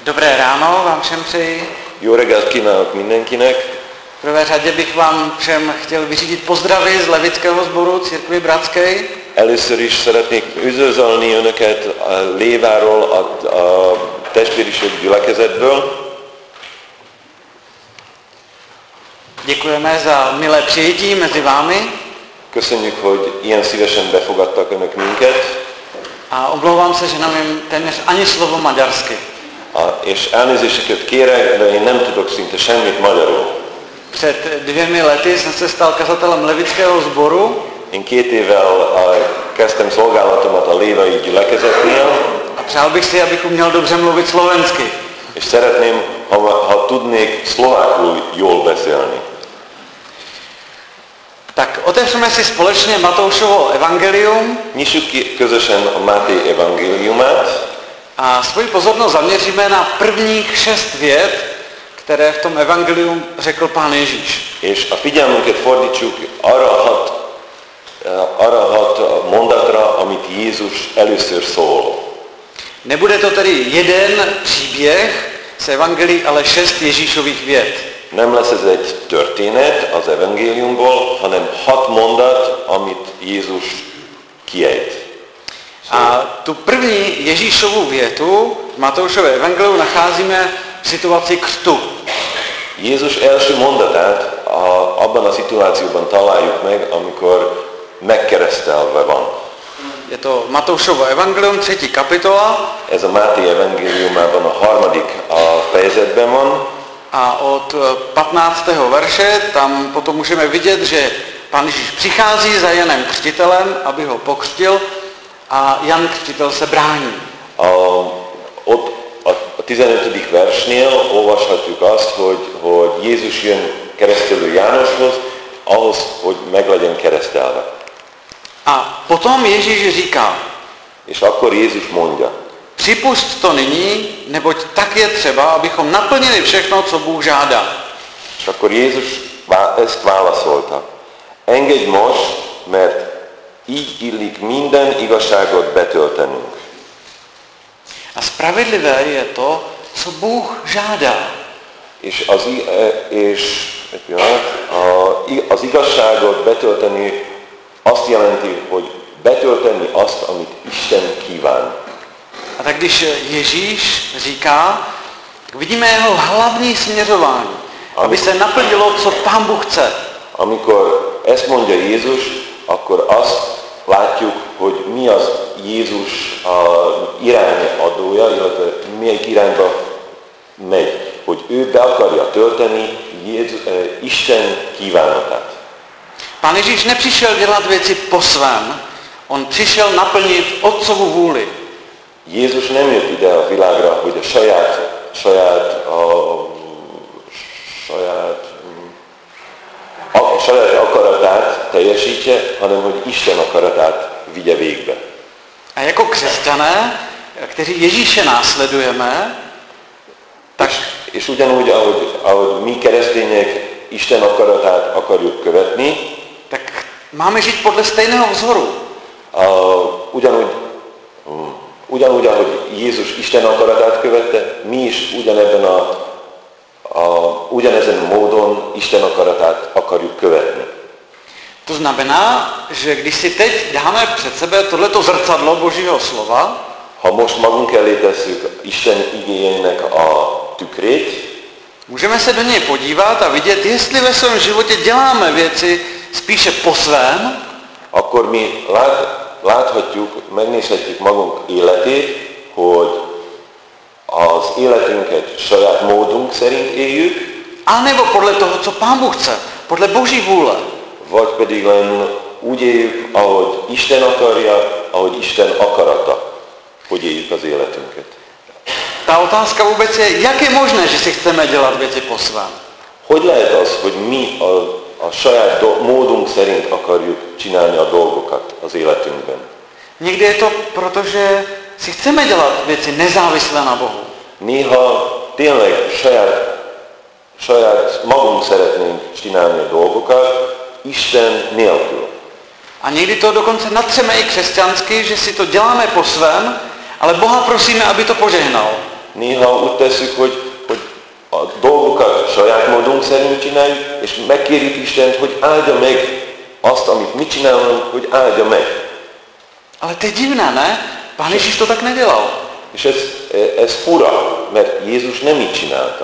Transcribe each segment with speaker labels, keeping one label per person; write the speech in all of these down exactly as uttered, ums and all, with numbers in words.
Speaker 1: Dobré ráno vám všem přeji.
Speaker 2: Jó reggelt kívánok mindenkinek.
Speaker 1: V prvé řadě bych vám všem chtěl vyřídit pozdravy z Levického sboru Církvi Bratské.
Speaker 2: Először is szeretnék üdvözölni önöket a Léváról, a, a testvériség gyülekezetből.
Speaker 1: Děkujeme za milé přijetí mezi vámi.
Speaker 2: Köszönjük, hogy ilyen szívesen befogadtak önök minket.
Speaker 1: A omlouvám se, že nevím téměř ani slovo maďarsky.
Speaker 2: A, és elnézéseket kérek, de én nem tudok szinte semmit magyarul.
Speaker 1: Před dvěmi lety jsem se stal kazatelem Levického sboru.
Speaker 2: Én két évvel a, kezdtem szolgálatomat a Lévai gyülekezetnél.
Speaker 1: A přál bych si, abych uměl dobře mluvit slovensky.
Speaker 2: És szeretném, ha, ha tudnék szlovákul jól beszélni.
Speaker 1: Tak otevřeme si společně Matoušovo evangelium.
Speaker 2: Nyissuk ki közösen a Máté evangéliumát.
Speaker 1: A svoji pozornost zaměříme na prvních šest vět, které v tom evangelium řekl Pán Ježíš.
Speaker 2: És a figyelmünket fordítsuk arra hat, arra hat mondatra, amit Jézus először szól.
Speaker 1: Nebude to tedy jeden příběh z evangelií, ale šest Ježíšových vět.
Speaker 2: Nem lesz ez egy történet az evangéliumból, hanem hat mondat, amit Jézus kiejt.
Speaker 1: A tu první Ježíšovu větu v Matoušově evangeliu nacházíme v situaci křtu.
Speaker 2: Jézus első mondatát a, abban a szituációban találjuk meg, amikor megkeresztelve van.
Speaker 1: Je to Matoušovo evangelium, třetí kapitola.
Speaker 2: Ez a Máté evangéliumában a harmadik a fejezetben van.
Speaker 1: A od patnáctého verše tam potom můžeme vidět, že Pán Ježíš přichází za Janem Křtitelem, aby ho pokřtil, a Jan Křtitel se brání.
Speaker 2: A, ott a tizenötödik versnél olvashatjuk azt, hogy, hogy Jézus jön keresztelő Jánoshoz, ahhoz, hogy meg legyen keresztelve.
Speaker 1: A potom Ježíš říká,
Speaker 2: és akkor Jézus mondja,
Speaker 1: připusť to nyní, neboť tak je třeba, abychom naplnili všechno, co Bůh žádá.
Speaker 2: És akkor Jézus ezt válaszolta. Engedj most, mert így illik minden igazságot betöltenünk.
Speaker 1: A spravedlivé je to, co Bůh žádá.
Speaker 2: És az, és, az igazságot betölteni azt jelenti, hogy betölteni azt, amit Isten kíván.
Speaker 1: A tak když Ježíš říká, tak vidíme jeho hlavní směřování, aby se naplnilo, co Pán Bůh chce.
Speaker 2: Amikor ezt mondja Jézus, akkor azt látjuk, hogy mi az Jézus a irányadója, illetve melyik irányba megy, hogy ő be akarja tölteni Jézus, Isten kívánatát.
Speaker 1: Pán Ježíš nepřišel dělat věci po svém, on přišel naplnit Otcovu vůli.
Speaker 2: Jézus nem jött ide a világra, hogy a saját, saját, a, saját, a saját akaratát teljesítse, hanem hogy Isten akaratát vigye végbe.
Speaker 1: A jako křesťané, kteří Ježíše následujeme, tak...
Speaker 2: És, és ugyanúgy, ahogy, ahogy mi keresztények Isten akaratát akarjuk követni,
Speaker 1: tak máme žít podle stejného vzoru.
Speaker 2: A, ugyanúgy, um, ugyanúgy, ahogy Jézus Isten akaratát követte, mi is ugyanebben a, a, ugyanezen módon Isten akaratát akarjuk követni.
Speaker 1: To znamená, že když si teď dáme před sebe tohleto zrcadlo Božího slova,
Speaker 2: ha most magunk elé tesszük Isten igéjének a tükrét,
Speaker 1: můžeme se do něj podívat a vidět, jestli ve svém životě děláme věci spíše po svém,
Speaker 2: akkor mi lát, láthatjuk, megnézhetjük magunk életét, hogy az életünket saját módunk szerint éljük,
Speaker 1: anebo podle toho, co Pán Bůh chce, podle Boží vůle.
Speaker 2: Vagy pedig olyan úgy éljük, ahogy Isten akarja, ahogy Isten akarata, hogy éljük az életünket.
Speaker 1: Ta otázka vůbec je, jak je možné, že si chceme dělat věci po svém?
Speaker 2: Hogy lehet az, hogy mi a, a saját do, módunk szerint akarjuk csinálni a dolgokat az életünkben?
Speaker 1: Někdy je to proto, že si chceme dělat věci nezávislé na Bohu.
Speaker 2: Néha tényleg saját, saját magunk szeretnénk csinálni a dolgokat, Isten nélkül.
Speaker 1: A někdy to dokonce natřeme i křesťansky, že si to děláme po svém, ale Boha prosíme, aby to požehnal.
Speaker 2: Néha úgy tesszük, hogy, hogy a dolgokat saját módunk szerint csináljuk, és megkérjük Istent, hogy áldja meg azt, amit mi csinálunk, hogy áldja meg.
Speaker 1: Ale to je divné, ne? Pán Ježíš to tak nedělal.
Speaker 2: És ez, ez fura, mert Jézus nem így csinálta.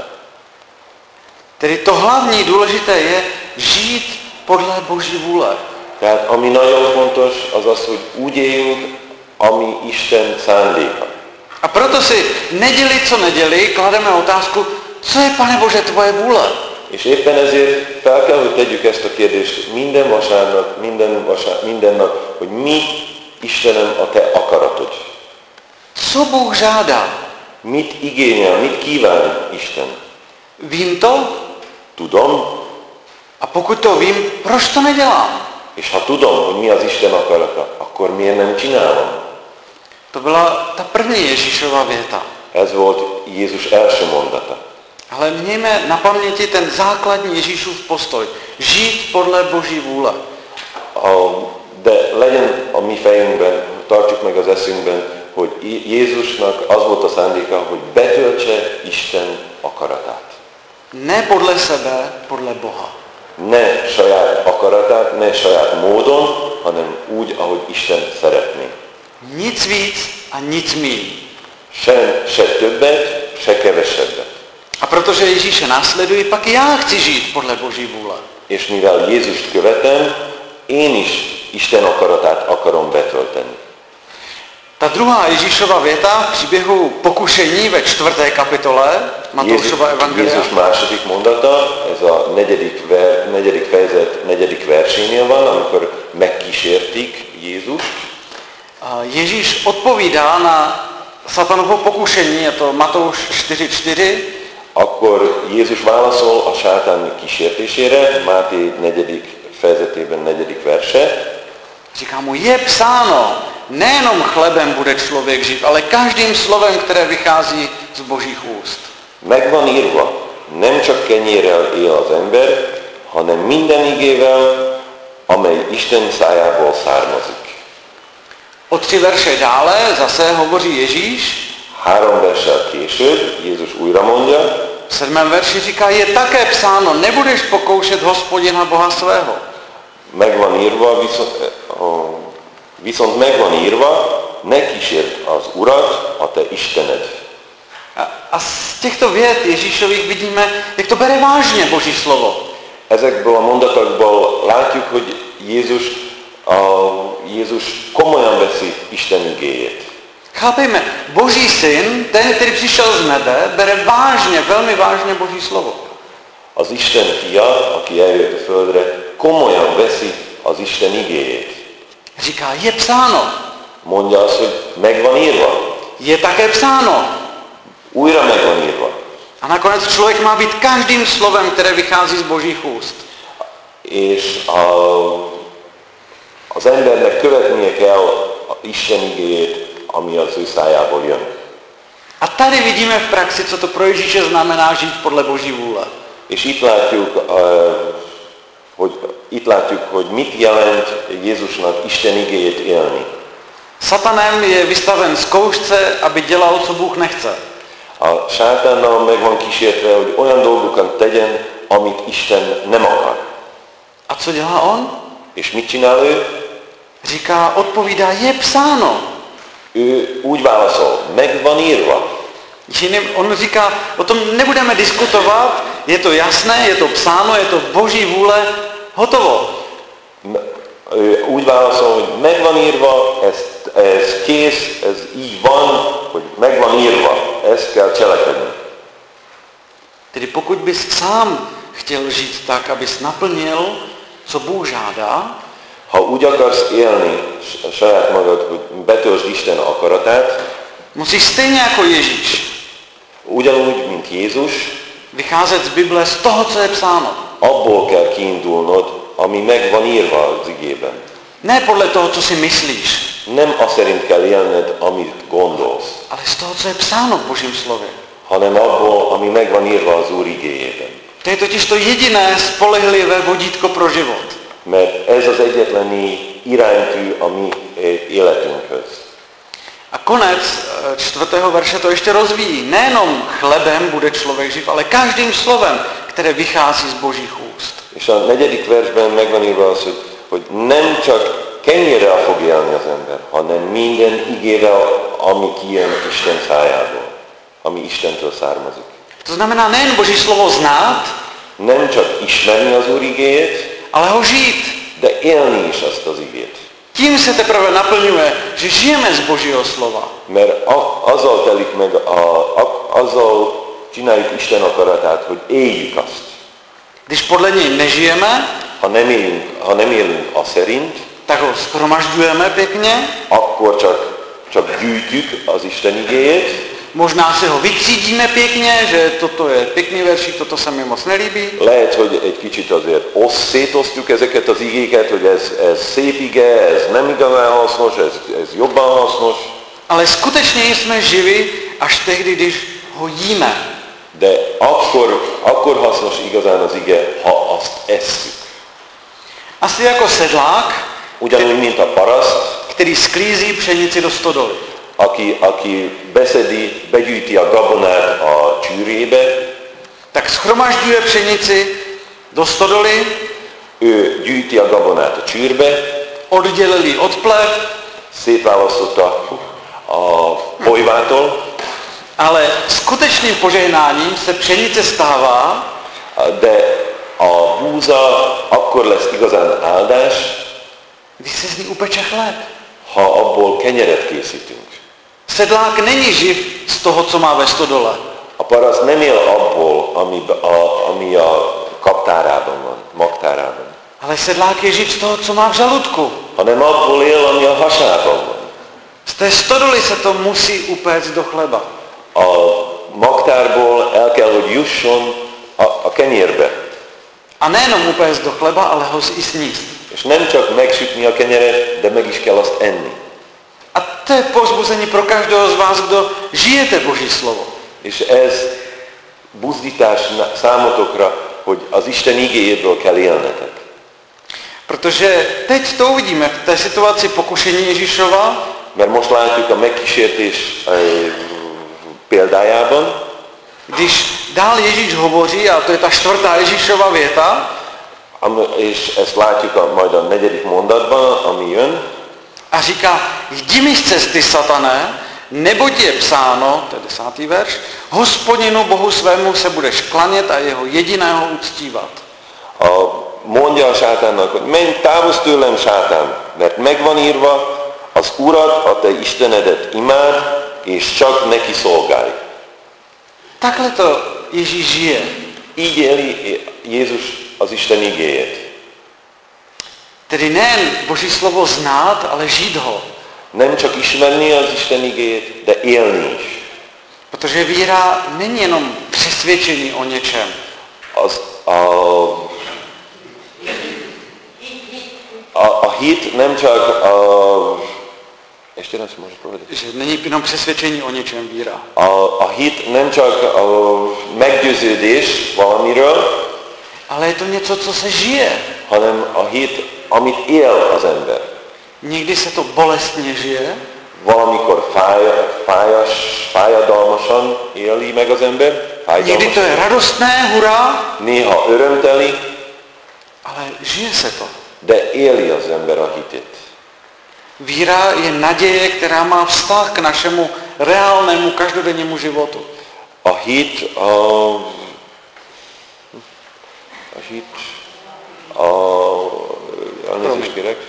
Speaker 1: Tedy to hlavní důležité je žít podle Boží vůle.
Speaker 2: Tehát ami nagyon fontos, az az, hogy úgy éljünk, ami Isten szándéka.
Speaker 1: A proto si neděli co neděli klademe otázku, co je, Pane Bože, tvoje vůle?
Speaker 2: És éppen ezért fel kell, hogy tegyük ezt a kérdést minden vasárnap, minden, vasár, minden nap, hogy mi, Istenem, a Te akaratod.
Speaker 1: Co Bůh žádá?
Speaker 2: Mit igényel, mit kíván Isten?
Speaker 1: Vím to?
Speaker 2: Tudom.
Speaker 1: A pokud to vím, proč to nedělám?
Speaker 2: És ha tudom, hogy mi az Isten akarata, akkor miért nem csinálom?
Speaker 1: To byla ta první Ježíšova věta.
Speaker 2: Ez volt Jézus első mondata.
Speaker 1: Ale mějme na paměti ten základní Ježíšův postoj. Žít podle Boží vůle.
Speaker 2: A, de legyen a mi fejünkben, tartsuk meg az eszünkben, hogy Jézusnak az volt a szándéka, hogy betöltse Isten akaratát.
Speaker 1: Ne podle sebe, podle Boha.
Speaker 2: Ne saját akaratát, ne saját módon, hanem úgy, ahogy Isten szeretné.
Speaker 1: Nic víc a nic míň.
Speaker 2: Se, se többet, se kevesebbet.
Speaker 1: A protože Ježíše následuji, pak já chci žít podle Boží vůle.
Speaker 2: És mivel Jézust követem, én is Isten akaratát akarom betölteni.
Speaker 1: Ta druhá Ježíšova věta v příběhu pokušení ve čtvrté kapitole Matoušova evangelia.
Speaker 2: Jézus második mondata, ez a negyedik, ver, negyedik fejezet negyedik versénél van, amikor megkísértik Jézust.
Speaker 1: Ježíš odpovídá na satanovo pokušení, je to Matouš čtyři čtyři.
Speaker 2: Akkor Jézus válaszol a sátán kísértésére, Máté negyedik fejezetében negyedik verse.
Speaker 1: Říká mu, je psáno, nejenom chlebem bude člověk žít, ale každým slovem, které vychází z Božích úst.
Speaker 2: Meg van írva, nem csak kenyérrel él az ember, hanem minden igével, amely Isten szájából származik.
Speaker 1: O tři verše dále zase hovoří Ježíš.
Speaker 2: Három verssel később Jézus újra mondja.
Speaker 1: V sedmém verši říká, je také psáno, nebudeš pokoušet Hospodina Boha svého.
Speaker 2: Meg van írva, viszont, viszont meg van írva, ne kísérd az Urat, a te Istened.
Speaker 1: A, a z těchto vět Ježíšových vidíme, jak to bere vážně Boží slovo.
Speaker 2: Ezekből a mondatokból látjuk, hogy Jézus, a, Jézus komolyan veszi Isten igéjét.
Speaker 1: Chápejme, Boží syn, ten, který přišel z nebe, bere vážně, velmi vážně Boží slovo.
Speaker 2: Az Isten fia, aki eljött a földre, komolyan veszi az Isten igéjét.
Speaker 1: Říká, je psáno.
Speaker 2: Mondja azt, hogy meg van írva.
Speaker 1: Je také psáno.
Speaker 2: Újra meg van írva.
Speaker 1: A nakonec člověk má být každým slovem, které vychází z Božích úst.
Speaker 2: És a, az embernek követnie kell Isten igéjét, ami az ő szájából jön.
Speaker 1: A tady vidíme v praxi, co to pro Ježíše znamená žít podle Boží vůle.
Speaker 2: És itt látjuk, hogy, itt látjuk, hogy mit jelent Jézusnak Isten igéjét élni.
Speaker 1: Satanem je vystaven zkoušce, aby dělal, co Bůh nechce.
Speaker 2: A sátánnal meg van kísértve, hogy olyan dolgokat tegyen, amit Isten nem akar.
Speaker 1: A co dělá on?
Speaker 2: És mit csinál ő?
Speaker 1: Říká, odpovídá, je psáno.
Speaker 2: Ő úgy válaszol, meg van írva.
Speaker 1: Jiným, on říká, o tom nebudeme diskutovat, je to jasné, je to psáno, je to Boží vůle, hotovo.
Speaker 2: Ő úgy válaszol, hogy meg van írva, ez, ez kész, ez így van, hogy meg van írva, ezt kell cselekedni.
Speaker 1: Tedy pokud bys sám chtěl žít tak, abys naplnil, co Bůh žádá,
Speaker 2: ha úgy akarsz élni saját magad, hogy betöltsd Isten akaratát,
Speaker 1: musíš stejně jako Ježíš
Speaker 2: ugyanúgy, mint Jézus,
Speaker 1: vycházet z Bible z toho, co je psáno.
Speaker 2: Abból kell kiindulnod, ami meg van írva az igében.
Speaker 1: Ne podle toho, co si myslíš.
Speaker 2: Nem azt szerint kell élned, amit gondolsz.
Speaker 1: Ale z toho, co je psáno v Božím slově.
Speaker 2: Hanem abból, ami meg van írva az Úr igéjében.
Speaker 1: To je totiž to jediné spolehlivé vodítko pro život.
Speaker 2: Mert ez az egyetlen iránytű a mi életünkhöz.
Speaker 1: A konec čtvrtého verše to ještě rozvíjí. Nejenom chlebem bude člověk živ, ale každým slovem, které vychází z Božích úst.
Speaker 2: És a negyedik versben megvan írva az, hogy, hogy nem csak kenyérrel fog élni az ember, hanem minden igével, ami kijön Isten szájából, ami Istentől származik.
Speaker 1: To znamená nejen Boží slovo znát,
Speaker 2: Nem csak ismerni az Úr igéjét,
Speaker 1: ale ho žít.
Speaker 2: de élni is azt az igét.
Speaker 1: Tím se teprve naplňuje, že žijeme z Božího slova.
Speaker 2: Mert a, azzal telik meg, a, a, azzal csináljuk Isten akaratát, hogy éljük azt.
Speaker 1: Když podle něj nežijeme,
Speaker 2: Ha nem élünk, ha nem élünk a szerint,
Speaker 1: tak ho shromažďujeme pěkně,
Speaker 2: akkor csak, csak gyűjtjük az Isten igéjét,
Speaker 1: možná si ho vytřídíme pěkně, že toto je pěkný veršík, toto se mi moc nelíbí.
Speaker 2: lehet, hogy egy kicsit azért osz, szétosztjuk ezeket az igéket, hogy ez, ez szép ige, ez nem igazán hasznos, ez, ez jobban hasznos,
Speaker 1: Ale skutečně jsme živi až tehdy, když ho jíme.
Speaker 2: de akkor, akkor hasznos igazán az ige, ha azt esszük.
Speaker 1: Asi jako sedlák,
Speaker 2: Ugyanúgy, mint a paraszt,
Speaker 1: který sklízí pšenici do stodoly.
Speaker 2: aki, aki beszedi, begyűjti a gabonát a csűrébe,
Speaker 1: Tak schromažďuje pšenici do stodoly,
Speaker 2: ő gyűjti a gabonát a csűrbe,
Speaker 1: oddělil ji od plev,
Speaker 2: szétválasztotta a pojvától,
Speaker 1: ale skutečným požehnáním se pšenice stává,
Speaker 2: de a búza akkor lesz igazán áldás,
Speaker 1: když se z ní upeče chléb.
Speaker 2: ha abból kenyeret készítünk.
Speaker 1: Sedlák není živ z toho, co má ve stodole.
Speaker 2: A paraszt nem él abból, ami a, ami a kaptárában van, magtárában,
Speaker 1: Ale sedlák je živ z toho, co má v žaludku.
Speaker 2: hanem abból él, ami a hasában van.
Speaker 1: Z té stodoly se to musí upéct do chleba.
Speaker 2: A magtárból el kell, hogy jusson a, a kenyérbe.
Speaker 1: A nejenom upéct do chleba, ale ho i sníst.
Speaker 2: És nem csak megsütni a kenyeret, de meg is kell azt enni.
Speaker 1: A to je povzbuzení pro každého z vás, kdo žijete Boží slovo.
Speaker 2: És ez buzdítás számotokra, hogy az Isten igéjéből kell élnetek.
Speaker 1: Protože teď to uvidíme v té situaci pokušení Ježíšova,
Speaker 2: Mert most látjuk a megkísértés példájában,
Speaker 1: když dál Ježíš hovoří, a to je ta čtvrtá Ježíšova věta,
Speaker 2: és ezt látjuk a, majd a negyedik mondatban, ami jön,
Speaker 1: a říká, jdi mi z cesty, Satané, neboť je psáno, to je desátý verš, Hospodinu Bohu svému se budeš klanět a jeho jediného uctívat.
Speaker 2: a, mondja a sátánnak, hogy menj, távozz tőlem, sátán, mert megvan írva, az Urat, a te Istenedet imád, és csak neki szolgálj.
Speaker 1: Takhle to Ježíš žije.
Speaker 2: Így éli Jézus az Isten igéjét.
Speaker 1: Tedy nejen Boží slovo znát, ale žít ho.
Speaker 2: Nem csak ismerni az Isten igéjét, de élni is.
Speaker 1: Protože víra není jenom přesvědčení o něčem.
Speaker 2: Az, a, a, a hit nem csak a, ještě raz můžeš povedať?
Speaker 1: Že není jenom přesvědčení o něčem víra.
Speaker 2: A, a hit nem csak a meggyőződés valamiről,
Speaker 1: Ale je to něco, co se žije.
Speaker 2: hanem a hit, amit él az ember.
Speaker 1: Někdy se to bolestně žije,
Speaker 2: Valamikor fáj, fájas, fájadalmasan éli meg az ember,
Speaker 1: někdy to
Speaker 2: fájdalmasan,
Speaker 1: je radostné, hurá,
Speaker 2: néha örömteli,
Speaker 1: ale žije se to.
Speaker 2: de éli az ember a hitét.
Speaker 1: Víra je naděje, která má vztah k našemu reálnému každodennímu životu.
Speaker 2: A hit, a, a hit, a, elnézést kérek,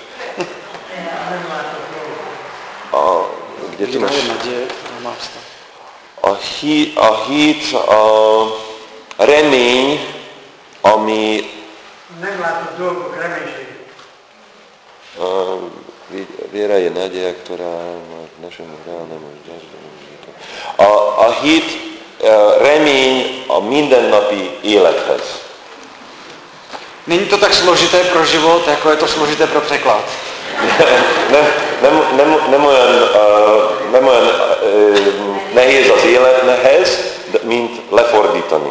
Speaker 2: a, kde ty
Speaker 1: Víra
Speaker 2: máš?
Speaker 1: je naděje, která má vztah.
Speaker 2: A, hi, a hit, a remény, ami
Speaker 3: Nem látott dolgok reménységét.
Speaker 2: a, viera je nádej, ktorá má k našemu reálnemu životu. A, a hit a, remény a mindennapi élethez.
Speaker 1: Není to tak složité pro život, jako je to složité pro překlad.
Speaker 2: nem, nem, nem, nem olyan, uh, nem olyan uh, nehéz az élethez, mint lefordítani.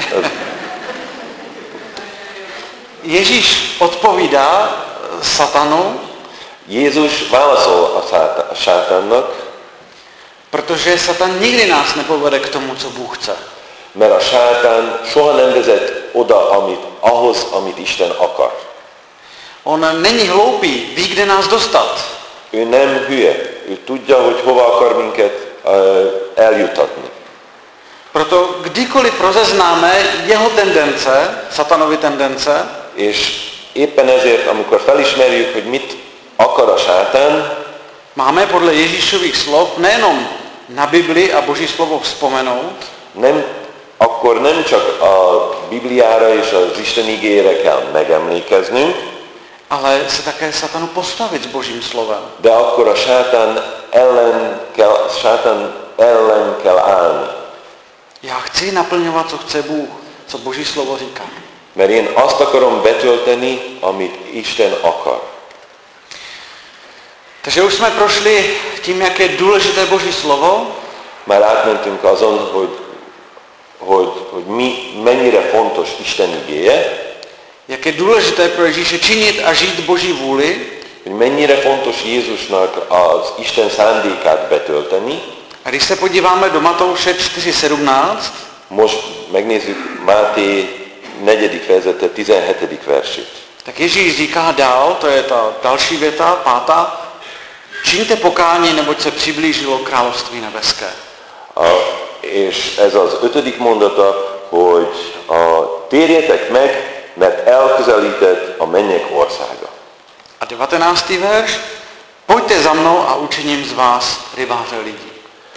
Speaker 1: Ježíš odpovídá satanu,
Speaker 2: Jézus válaszol a, szátá, a sátánnak,
Speaker 1: Protože Satan nikdy nás nepovede k tomu, co Bůh chce.
Speaker 2: Mert a sátán soha nem vezet oda, amit, ahhoz, amit Isten akar.
Speaker 1: On není hloupý, ví, kde nás dostat.
Speaker 2: Ő nem hülye. Ő tudja, hogy hova akar minket uh, eljutatni.
Speaker 1: Proto kdykoliv rozeznáme jeho tendence, satanovy tendence,
Speaker 2: És éppen ezért, amikor felismerjük, hogy mit akar a sátán,
Speaker 1: máme podle Ježíšových slov nejenom na Bibli a Boží slovo vzpomenout,
Speaker 2: nem, akkor nem csak a Bibliára és az Isten igére kell megemlékeznünk,
Speaker 1: ale se také satanu postavit s Božím slovem.
Speaker 2: de akkor a sátán ellen kell, sátán ellen kell állni.
Speaker 1: Já chci naplňovat, co chce Bůh, co Boží slovo říká.
Speaker 2: Mert én azt akarom betölteni, amit Isten akar.
Speaker 1: Takže už jsme prošli tím, jak je důležité Boží slovo.
Speaker 2: Már átmentünk azon, hogy, hogy, hogy mi, mennyire fontos Isten igéje,
Speaker 1: Jak je důležité pro Ježíše činit a žít Boží vůli.
Speaker 2: hogy mennyire fontos Jézusnak az Isten szándékát betölteni.
Speaker 1: A když se podíváme do Matouše čtyři sedmnáct,
Speaker 2: Most megnézzük Máté negyedik fejezete tizenhetedik versét.
Speaker 1: tak Ježíš říká dál, to je ta další věta, pátá, čiňte pokání, neboť se přiblížilo království nebeské.
Speaker 2: A, és ez az ötödik mondata, hogy a, térjetek meg, mert elközelített a mennyek országa.
Speaker 1: A devatenáctý verš, pojďte za mnou a učiním z vás rybáře lidí.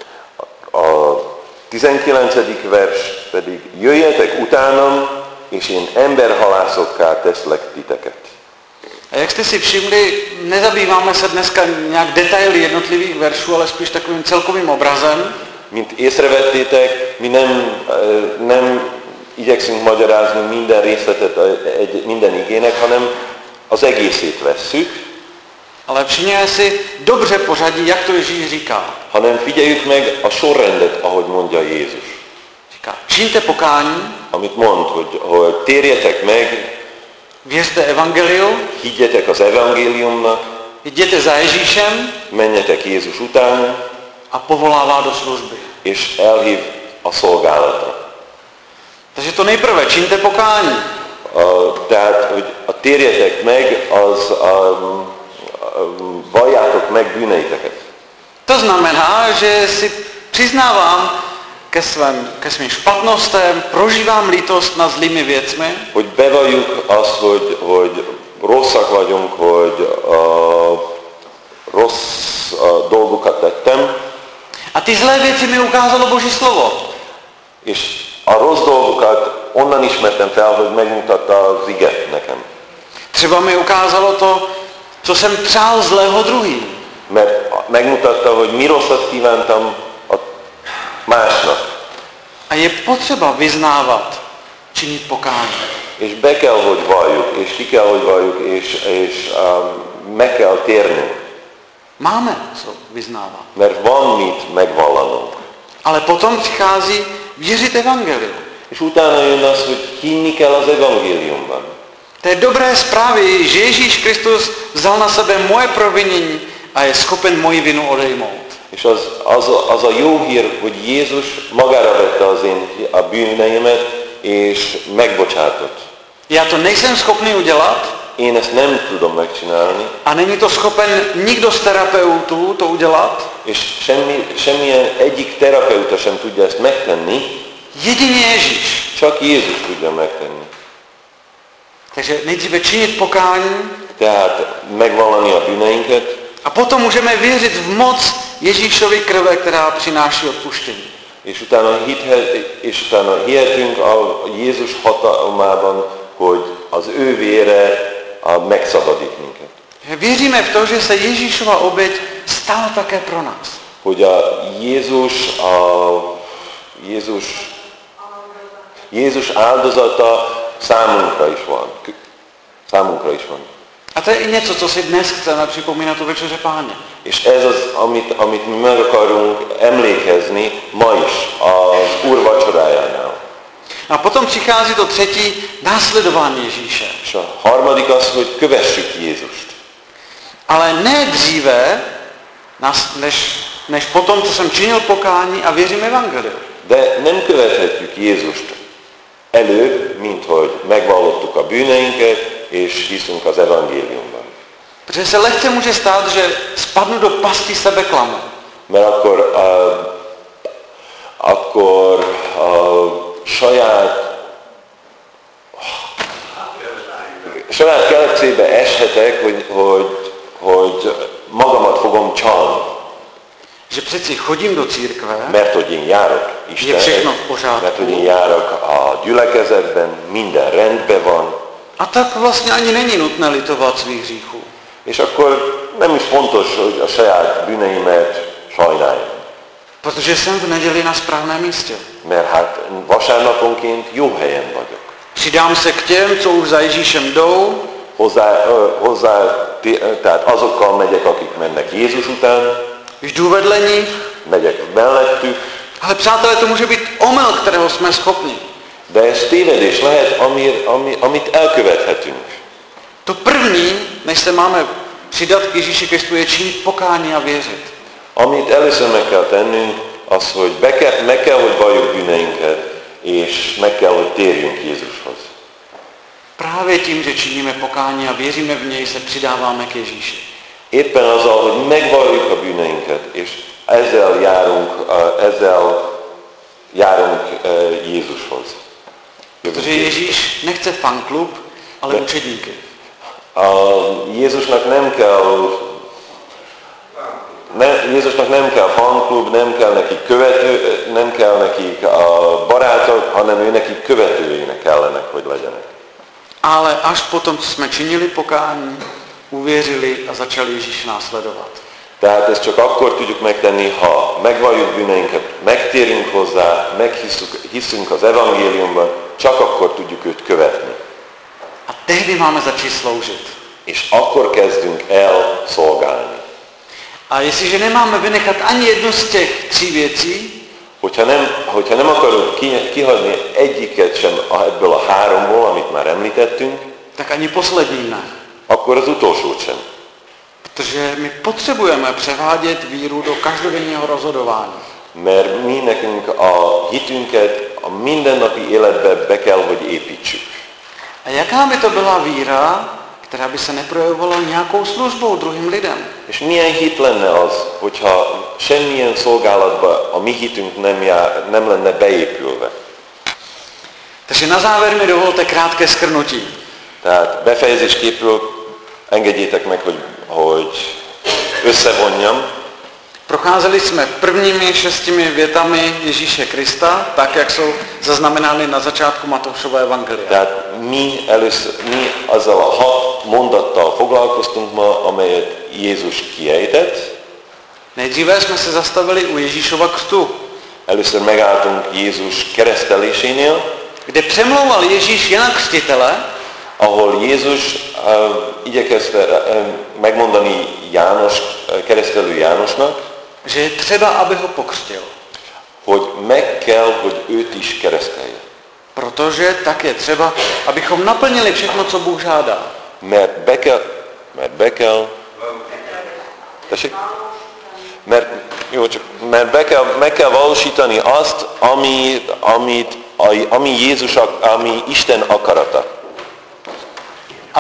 Speaker 2: A tizenkilencedik vers pedig, jöjjetek utánam, és én emberhalászokká teszlek titeket.
Speaker 1: A jak jste si všimli, nezabýváme se dneska nějak detaily jednotlivých veršů, ale spíš takovým celkovým obrazem.
Speaker 2: Mint észrevettétek, mi nem, nem igyekszünk magyarázni minden részletet egy, minden igének, hanem az egészét vesszük.
Speaker 1: Ale všimněme si dobře pořadí, jak to Ježíš říká.
Speaker 2: Hanem figyeljük meg a sorrendet, ahogy mondja Jézus.
Speaker 1: Říká, čiňte pokání,
Speaker 2: Amit mond, hogy, hogy térjetek meg,
Speaker 1: věřte evangeliu,
Speaker 2: higgyetek az evangéliumnak,
Speaker 1: jděte za Ježíšem
Speaker 2: menjetek Jézus után,
Speaker 1: a povolává do služby.
Speaker 2: és elhív a szolgálatra.
Speaker 1: Takže to nejprve, čiňte pokání.
Speaker 2: A, tehát, hogy a térjetek meg, az a, a, valljátok meg bűneiteket.
Speaker 1: To znamená, že si přiznávám ke, svém, ke svým špatnostem, prožívám lítost nad zlými věcmi.
Speaker 2: Hogy bevalljuk azt, hogy, hogy rosszak vagyunk, hogy a, rossz a, dolgokat tettem,
Speaker 1: A ty zlé věci mi ukázalo Boží slovo.
Speaker 2: és a rossz dolgokat onnan ismertem fel, hogy megmutatta az ige nekem.
Speaker 1: Třeba mi ukázalo to, co jsem přál zlého druhým.
Speaker 2: Mert megmutatta, hogy mi rosszat kívántam a másnak.
Speaker 1: A je potřeba vyznávat, činit pokání.
Speaker 2: És be kell, hogy valljuk, és ki kell, hogy valljuk, és, és um, meg kell térnünk.
Speaker 1: Máme co vyznávat.
Speaker 2: Mert van mit megvallanunk.
Speaker 1: Ale potom přichází věřit evangeliu.
Speaker 2: És utána jön az, hogy hinni kell az evangéliumban.
Speaker 1: Té dobré zprávy, že Ježíš Kristus vzal na sebe moje provinění a je schopen moji vinu odejmout.
Speaker 2: És az, az, a, az a jó hír, hogy Jézus magára vette az én a bűneimet, és megbocsátott.
Speaker 1: Já to nejsem schopný udělat
Speaker 2: Én ezt nem tudom megcsinálni,
Speaker 1: a není to schopen nikdo z terapeutů to udělat.
Speaker 2: és semmi, semmilyen egyik terapeuta sem tudja ezt megtenni,
Speaker 1: Jedině Ježíš.
Speaker 2: csak Jézus tudja megtenni.
Speaker 1: Takže nejdříve činit pokání
Speaker 2: Tehát megvallani a bűneinket,
Speaker 1: a potom můžeme věřit v moc Ježíšovy krve, která přináší odpuštění.
Speaker 2: és utána, hithe, és utána hihetünk a Jézus hatalmában, hogy az ő vére a megszabadít minket.
Speaker 1: Věříme v to, že se Ježíšova oběť stala také pro nás.
Speaker 2: Hogy a Jézus, a Jézus, Jézus áldozata számunkra is van. Számunkra is van.
Speaker 1: A to je i něco, co si dnes chceme připomínat u Večeře Páně.
Speaker 2: És ez az, amit, amit mi meg akarunk emlékezni ma is az Úr vacsorájánál.
Speaker 1: A potom přichází to třetí, následování Ježíše.
Speaker 2: És a harmadik az, hogy kövessük Jézust.
Speaker 1: Ale ne dříve, než než potom, co jsem činil pokání a věřím evangeliu.
Speaker 2: De nem követhetjük Jézust előbb, mint hogy megvallottuk a bűneinket, és hiszünk az evangéliumban.
Speaker 1: Protože se lehce může stát, že spadnu do pasti sebeklamu.
Speaker 2: Mert akkor, uh, akkor uh, saját saját kelepcébe eshetek, hogy, hogy, hogy magamat fogom csalni.
Speaker 1: Že přeci chodím do církve,
Speaker 2: Mert hogy én járok
Speaker 1: je všechno v
Speaker 2: Istenhez,
Speaker 1: pořádku.
Speaker 2: mert hogy én járok a gyülekezetben, minden rendben van,
Speaker 1: A tak vlastně ani není nutné litovat svých hříchů.
Speaker 2: és akkor nem is fontos, hogy a saját bűneimet sajnáljam.
Speaker 1: Protože jsem v neděli na správném místě.
Speaker 2: Mert hát vasárnaponként jó helyen vagyok.
Speaker 1: Přidám se k těm, co už za Ježíšem jdou,
Speaker 2: Hozzá, ö, hozzá tehát azokkal megyek, akik mennek Jézus után,
Speaker 1: jdu vedle nich,
Speaker 2: megyek mellettük,
Speaker 1: ale přátelé, to může být omyl, kterého jsme schopni.
Speaker 2: de ez tévedés lehet, ami, ami, amit elkövethetünk.
Speaker 1: To první, než se máme přidat k Ježíši Kristu, je činit pokání a věřit.
Speaker 2: Amit először meg kell tennünk, az, hogy be kell, meg kell, hogy valljuk bűneinket, és meg kell, hogy térjünk Jézushoz.
Speaker 1: Právě tím, že činíme pokání a věříme v něj, se přidáváme k Ježíši.
Speaker 2: Éppen azzal, hogy megvalljuk a bűneinket, és ezzel járunk, ezzel járunk Jézushoz.
Speaker 1: Protože Ježíš nechce fanklub, ale
Speaker 2: Ne.
Speaker 1: učedníky.
Speaker 2: A Jézusnak nem kell, ne, Jézusnak nem kell fanklub, nem kell nekik követő, nem kell nekik a barátok, hanem ő nekik követőinek kellenek, hogy legyenek.
Speaker 1: Ale až potom, co jsme činili pokání, uvěřili a začali Ježíše následovat.
Speaker 2: Tehát ezt csak akkor tudjuk megtenni, ha megvalljuk bűneinket, megtérünk hozzá, meghiszünk hiszünk az evangéliumban, csak akkor tudjuk őt követni.
Speaker 1: A tehdy máme začít sloužit.
Speaker 2: És akkor kezdünk el szolgálni.
Speaker 1: A jestliže nemáme vynechat ani jednu z těch tří věcí,
Speaker 2: Hogyha nem, hogyha nem akarunk ki- kihagyni egyiket sem ebből a háromból, amit már említettünk,
Speaker 1: tak ani poslední ne.
Speaker 2: akkor az utolsót sem.
Speaker 1: Protože my potřebujeme převádět víru do každodenního rozhodování.
Speaker 2: Mert mi nekünk a hitünket a mindennapi életbe be kell, hogy építsük.
Speaker 1: A jaká by to byla víra, která by se neprojevovala nějakou službou druhým lidem?
Speaker 2: És milyen hit lenne az, hogyha semmilyen szolgálatba a mi hitünk nem, jár, nem lenne beépülve.
Speaker 1: Takže na závěr mi dovolte krátké shrnutí.
Speaker 2: Tehát befejezésképpől engedjétek meg, hogy, hogy összevonjam.
Speaker 1: Procházeli jsme prvními šestimi větami Ježíše Krista, tak jak jsou zaznamenány na začátku Matoušova evangelia.
Speaker 2: Tehát mi, először, mi azzal a hat mondattal foglalkoztunk ma, amelyet Jézus kiejtett.
Speaker 1: Nejdříve jsme se zastavili u Ježíšova křtu,
Speaker 2: Először megálltunk Jézus keresztelésénél,
Speaker 1: kde přemlouval Ježíš Jana Křtitele,
Speaker 2: ahol Jézus uh, igyekezte uh, megmondani János, uh, keresztelő Jánosnak,
Speaker 1: že je třeba, aby ho pokřtil.
Speaker 2: hogy meg kell, hogy őt is keresztelje.
Speaker 1: Protože tak je třeba, abychom naplnili všechno, co Bůh žádá.
Speaker 2: Mert be kell, mert be kell, tessék? Mert, jó, csak, mert be kell, meg kell valósítani azt, ami, amit, ami Jézus, ami Isten akarata.
Speaker 1: A,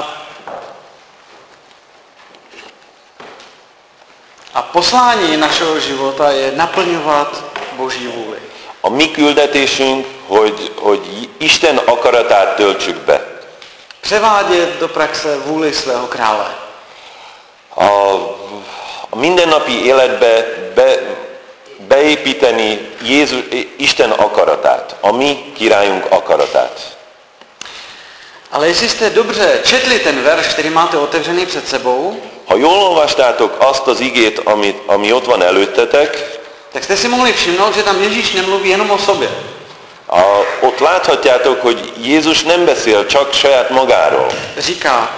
Speaker 1: a poslání našeho života je naplňovat Boží vůli.
Speaker 2: A mi küldetésünk, hogy, hogy Isten akaratát töltsük be.
Speaker 1: Převádět do praxe vůli svého krále.
Speaker 2: A, a mindennapi életbe be, beépíteni Jézus, Isten akaratát, a mi királyunk akaratát.
Speaker 1: Ale jestli jste dobře četli ten verš, který máte otevřený před sebou,
Speaker 2: Ha jól olvastátok azt az igét, amit, ami ott van előttetek,
Speaker 1: tak jste si mohli všimnout, že tam Ježíš nemluví jenom o sobě.
Speaker 2: a, ott láthatjátok, hogy Jézus nem beszél csak saját magáról.
Speaker 1: Říká,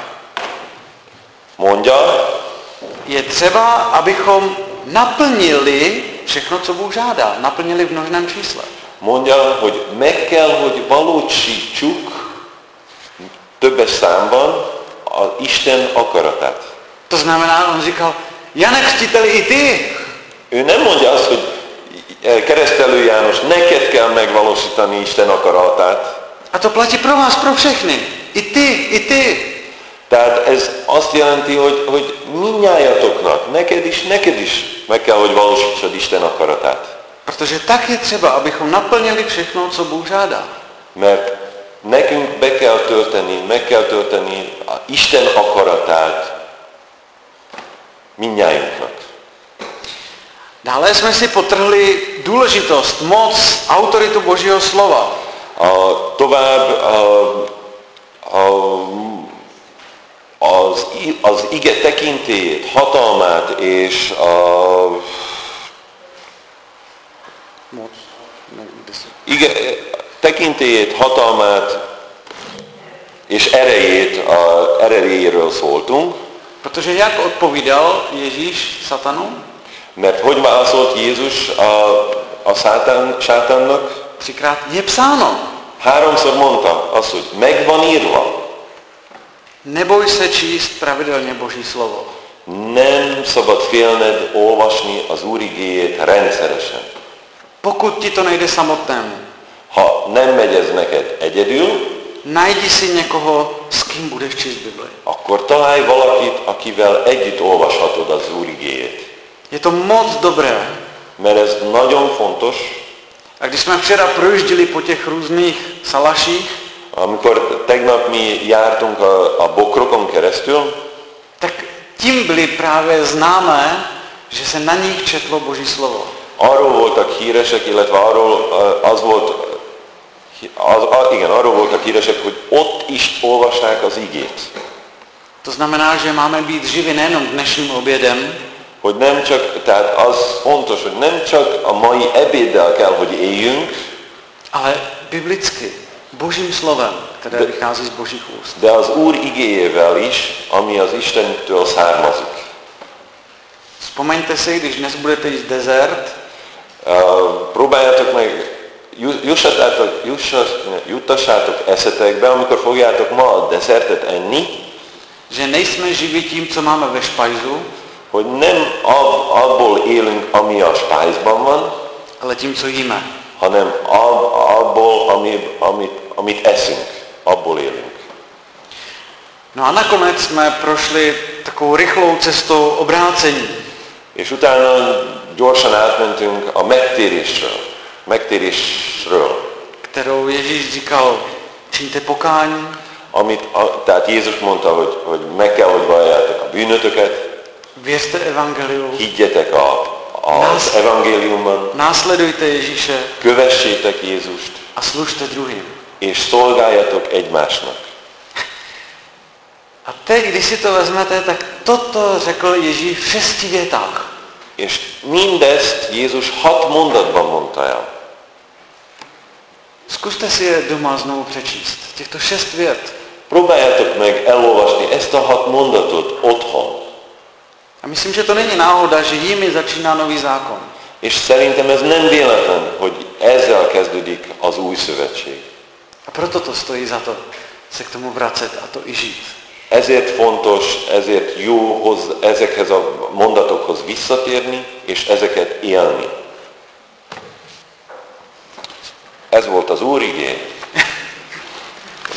Speaker 2: Mondja,
Speaker 1: je třeba, abychom naplnili všechno, co Bůh žádá. Naplnili v množném čísle.
Speaker 2: mondja, hogy meg kell, hogy valósítsuk többes számban az Isten akaratát.
Speaker 1: To znamená, on říkal, Jane Křtiteli, i ty.
Speaker 2: Ő nem mondja azt, hogy Keresztelő János, neked kell megvalósítani Isten akaratát.
Speaker 1: A to platí pro vás, pro všechny. I ty, i ty.
Speaker 2: Tehát ez azt jelenti, hogy, hogy mindnyájatoknak, neked is, neked is meg kell, hogy valósítsad Isten akaratát.
Speaker 1: Protože tak je třeba, abychom naplnili všechno, co Bůh žádá.
Speaker 2: Mert nekünk be kell tölteni, meg kell tölteni a Isten akaratát mindnyájunknak.
Speaker 1: Dále jsme si potrhli důležitost, moc, autoritu Božího slova.
Speaker 2: A tovább a, a, az, az ige tekintélyét, hatalmát és a,
Speaker 1: Moc.
Speaker 2: ige, tekintélyét, hatalmát és erejét, a erejéről szóltunk.
Speaker 1: Protože jak odpovídal Ježíš satanu?
Speaker 2: Mert hogy válaszolt Jézus a, a sátán, sátánnak?
Speaker 1: Třikrát je psáno.
Speaker 2: Háromszor mondta azt, hogy megvan írva.
Speaker 1: Neboj se číst pravidelně Boží slovo.
Speaker 2: Nem szabad félned olvasni az Úr igéjét rendszeresen.
Speaker 1: Pokud ti to nejde samotnému,
Speaker 2: Ha nem megy ez neked egyedül,
Speaker 1: najdi si někoho, s kým budeš číst Bibli.
Speaker 2: akkor találj valakit, akivel együtt olvashatod az Úr igéjét.
Speaker 1: Je to moc dobré.
Speaker 2: Mert ez nagyon fontos.
Speaker 1: A když jsme včera projížděli po těch různých salaších,
Speaker 2: Amikor tegnap mi jártunk a, a bokrokon keresztül,
Speaker 1: tak tím byly právě známé, že se na nich četlo Boží slovo.
Speaker 2: arról voltak híresek, illetve arról az volt, az, a, igen, arról voltak híresek, hogy ott is olvassák az igét.
Speaker 1: To znamená, že máme být živi nejenom dnešním obědem,
Speaker 2: Hogy nem csak, tehát az fontos, hogy nem csak a mai ebéddel kell, hogy éljünk,
Speaker 1: ale biblicky, Božím slovem, které vychází z Božích úst.
Speaker 2: de az Úr igéjével is, ami az Istentől származik.
Speaker 1: Vzpomeňte si, když dnes budete jíst dezert,
Speaker 2: Uh, próbáljátok meg, jussatátok, juttassátok eszetekbe, amikor fogjátok ma a deszertet enni,
Speaker 1: že nejsme živi tím, co máme ve špajzu,
Speaker 2: hogy nem ab, abból élünk, ami a spájzban van,
Speaker 1: ale tím, co jíme.
Speaker 2: hanem ab, abból, ami, amit, amit eszünk, abból élünk.
Speaker 1: No a nakonec jsme prošli takovou rychlou cestou obrácení.
Speaker 2: És utána gyorsan átmentünk a megtérésről, megtérésről,
Speaker 1: kterou Ježíš říkal, čiňte pokání,
Speaker 2: amit, a, tehát Jézus mondta, hogy, hogy meg kell, hogy valljátok a bűnötöket,
Speaker 1: věřte evangeliu,
Speaker 2: higgyetek a, a, az evangéliumban,
Speaker 1: následujte Ježíše
Speaker 2: kövessétek Jézust,
Speaker 1: a služte druhým.
Speaker 2: és szolgáljatok egymásnak.
Speaker 1: A teď, když si to vezmete, tak toto řekl Ježíš v šesti větách.
Speaker 2: És mindezt Jézus hat mondatban mondta el.
Speaker 1: Zkuste si je doma znovu přečíst. Těchto šest vět.
Speaker 2: Próbáljátok meg elolvasni ezt a hat mondatot otthon.
Speaker 1: A myslím, že to není náhoda, že jimi začíná nový zákon.
Speaker 2: És szerintem ez nem véletlen, hogy ezzel kezdődik az új szövetség.
Speaker 1: A proto to stojí za to se k tomu vracet a to i žít.
Speaker 2: Ezért fontos, ezért jó hoz, ezekhez a mondatokhoz visszatérni, és ezeket élni. Ez volt az Úr igény.